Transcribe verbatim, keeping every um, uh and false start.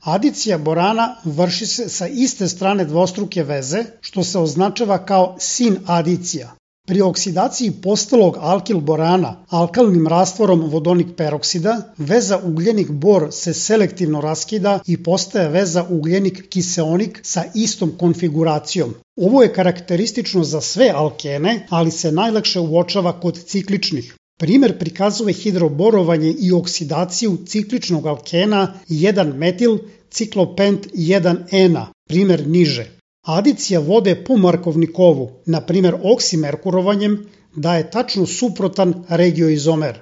Adicija borana vrši se sa iste strane dvostruke veze, što se označava kao sin adicija. Pri oksidaciji postalog alkil borana alkalnim rastvorom vodonik peroksida, veza ugljenik-bor se selektivno raskida i postaje veza ugljenik-kiseonik sa istom konfiguracijom. Ovo je karakteristično za sve alkene, ali se najlakše uočava kod cikličnih. Primer prikazuje hidroborovanje i oksidaciju cikličnog alkena jedan metil ciklopent jedan ena, primer niže. Adicija vode po Markovnikovu, na primjer oksimerkurovanjem, daje tačno suprotan regioizomer.